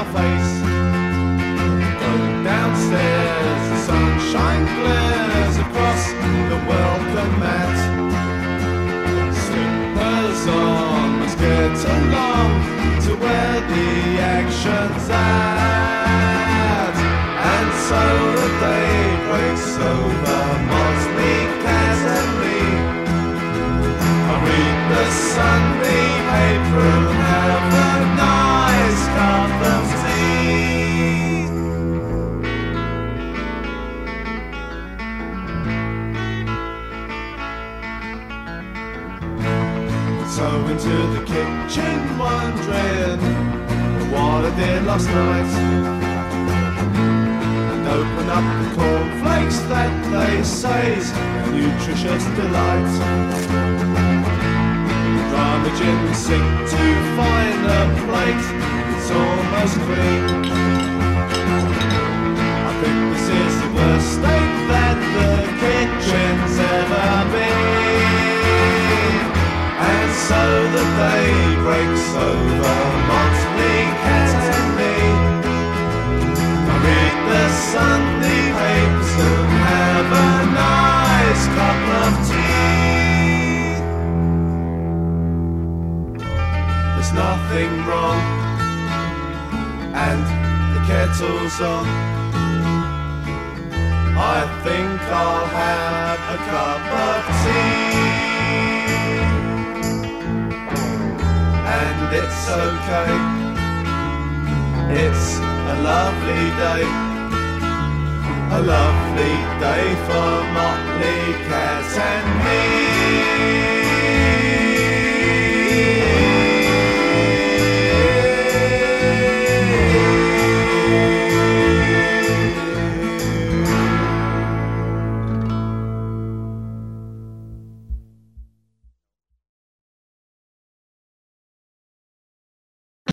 face. Go downstairs, the sunshine glares across the welcome mat. Slippers on, let's get along to where the action's at. And so the day breaks over Motley Cat and me. I read the Sunday paper and have a nice cup of tea. So into the kitchen wondering what I did last night, and open up the cornflakes that they say's a nutritious delight. Rummaging the sink to find a plate that's almost clean. I think this is the worst state that the kitchen's ever been. And so the day breaks over Motley Cat and me. I read the Sunday papers and have a nice cup of tea. There's nothing wrong, and the kettle's on. I think I'll have a cup of tea. And it's okay, it's a lovely day, a lovely day for Motley Cat and me.